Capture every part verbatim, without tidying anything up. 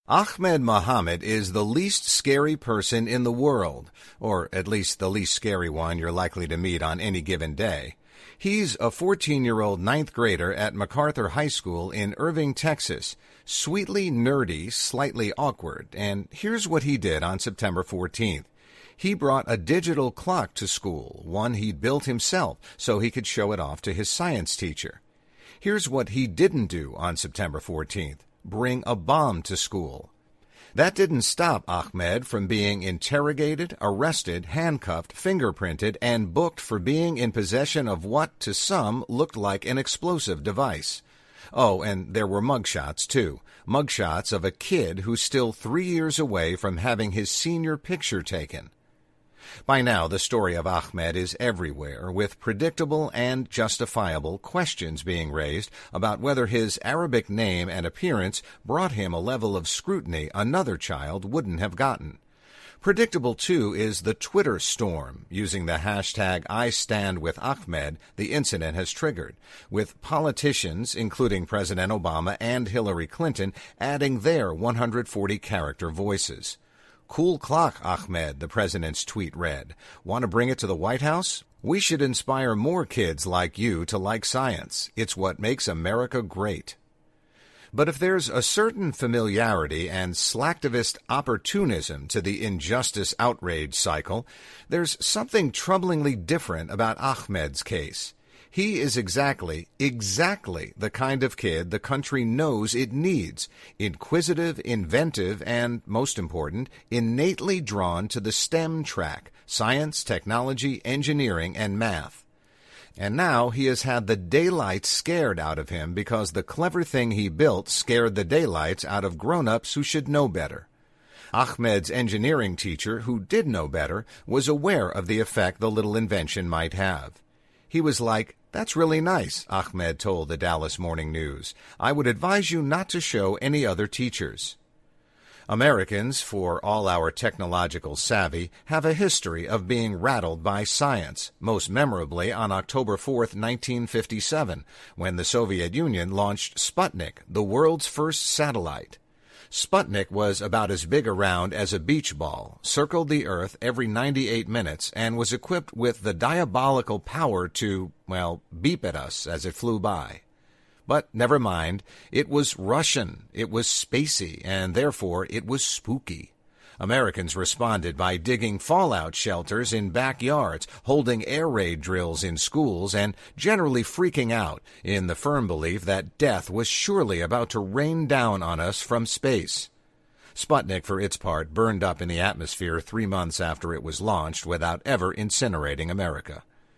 Ahmed Mohammed is the least scary person in the world, or at least the least scary one you're likely to meet on any given day. He's a fourteen-year-old ninth grader at MacArthur High School in Irving, Texas. Sweetly nerdy, slightly awkward, and here's what he did on September fourteenth. He brought a digital clock to school, one he'd built himself, so he could show it off to his science teacher. Here's what he didn't do on September fourteenth. Bring a bomb to school. That didn't stop Ahmed from being interrogated, arrested, handcuffed, fingerprinted, and booked for being in possession of what, to some, looked like an explosive device. Oh, and there were mugshots, too. Mugshots of a kid who's still three years away from having his senior picture taken. By now, the story of Ahmed is everywhere, with predictable and justifiable questions being raised about whether his Arabic name and appearance brought him a level of scrutiny another child wouldn't have gotten. Predictable, too, is the Twitter storm, using the hashtag IStandWithAhmed the incident has triggered, with politicians, including President Obama and Hillary Clinton, adding their one hundred forty character voices. Cool clock, Ahmed, the president's tweet read. Want to bring it to the White House? We should inspire more kids like you to like science. It's what makes America great. But if there's a certain familiarity and slacktivist opportunism to the injustice outrage cycle, there's something troublingly different about Ahmed's case. He is exactly, exactly the kind of kid the country knows it needs, inquisitive, inventive, and, most important, innately drawn to the STEM track, science, technology, engineering, and math. And now he has had the daylights scared out of him because the clever thing he built scared the daylights out of grown-ups who should know better. Ahmed's engineering teacher, who did know better, was aware of the effect the little invention might have. He was like, "That's really nice," Ahmed told the Dallas Morning News. "I would advise you not to show any other teachers." Americans, for all our technological savvy, have a history of being rattled by science, most memorably on October fourth, nineteen fifty-seven, when the Soviet Union launched Sputnik, the world's first satellite. Sputnik was about as big around as a beach ball, circled the Earth every ninety-eight minutes, and was equipped with the diabolical power to, well, beep at us as it flew by. But never mind, it was Russian, it was spacey, and therefore it was spooky. Americans responded by digging fallout shelters in backyards, holding air raid drills in schools, and generally freaking out in the firm belief that death was surely about to rain down on us from space. Sputnik, for its part, burned up in the atmosphere three months after it was launched without ever incinerating America.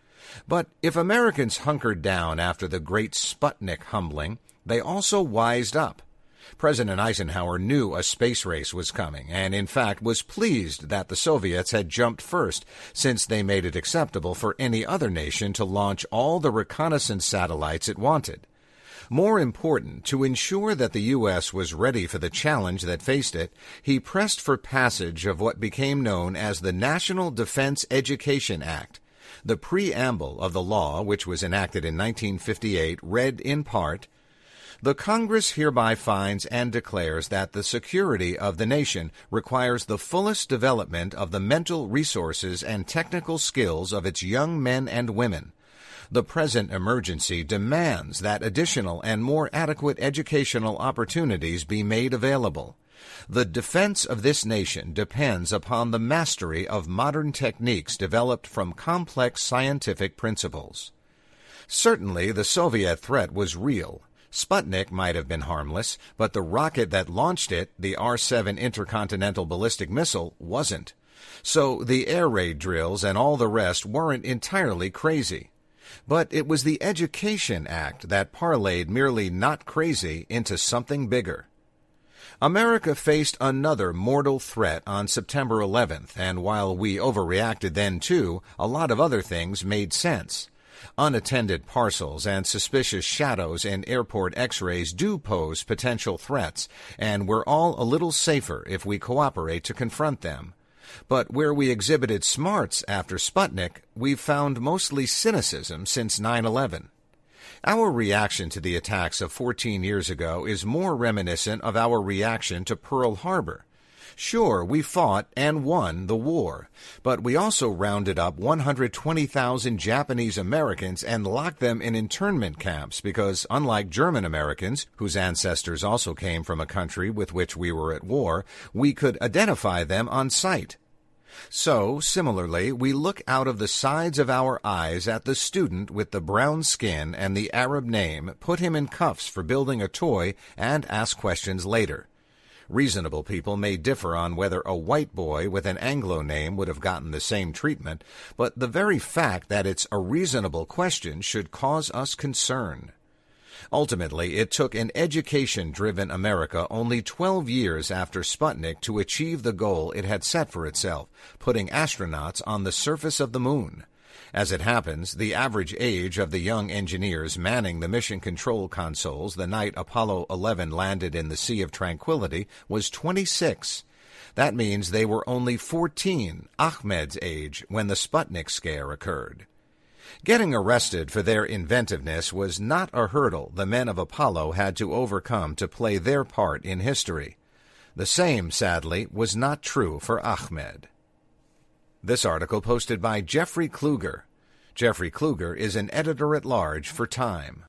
But if Americans hunkered down after the great Sputnik humbling, they also wised up. President Eisenhower knew a space race was coming, and in fact was pleased that the Soviets had jumped first, since they made it acceptable for any other nation to launch all the reconnaissance satellites it wanted. More important, to ensure that the U S was ready for the challenge that faced it, he pressed for passage of what became known as the National Defense Education Act. The preamble of the law, which was enacted in nineteen fifty-eight, read in part, "The Congress hereby finds and declares that the security of the nation requires the fullest development of the mental resources and technical skills of its young men and women. The present emergency demands that additional and more adequate educational opportunities be made available. The defense of this nation depends upon the mastery of modern techniques developed from complex scientific principles." Certainly, the Soviet threat was real. Sputnik might have been harmless, but the rocket that launched it, the R seven intercontinental ballistic missile, wasn't. So the air raid drills and all the rest weren't entirely crazy. But it was the Education Act that parlayed merely not crazy into something bigger. America faced another mortal threat on September eleventh, and while we overreacted then too, a lot of other things made sense. Unattended parcels and suspicious shadows in airport x-rays do pose potential threats, and we're all a little safer if we cooperate to confront them. But where we exhibited smarts after Sputnik, we've found mostly cynicism since nine eleven. Our reaction to the attacks of fourteen years ago is more reminiscent of our reaction to Pearl Harbor. Sure, we fought and won the war, but we also rounded up one hundred twenty thousand Japanese Americans and locked them in internment camps because, unlike German Americans, whose ancestors also came from a country with which we were at war, we could identify them on sight. So, similarly, we look out of the sides of our eyes at the student with the brown skin and the Arab name, put him in cuffs for building a toy, and ask questions later. Reasonable people may differ on whether a white boy with an Anglo name would have gotten the same treatment, but the very fact that it's a reasonable question should cause us concern. Ultimately, it took an education-driven America only twelve years after Sputnik to achieve the goal it had set for itself, putting astronauts on the surface of the moon. As it happens, the average age of the young engineers manning the mission control consoles the night Apollo eleven landed in the Sea of Tranquility was twenty-six. That means they were only fourteen, Ahmed's age, when the Sputnik scare occurred. Getting arrested for their inventiveness was not a hurdle the men of Apollo had to overcome to play their part in history. The same, sadly, was not true for Ahmed. This article posted by Jeffrey Kluger. Jeffrey Kluger is an editor-at-large for Time.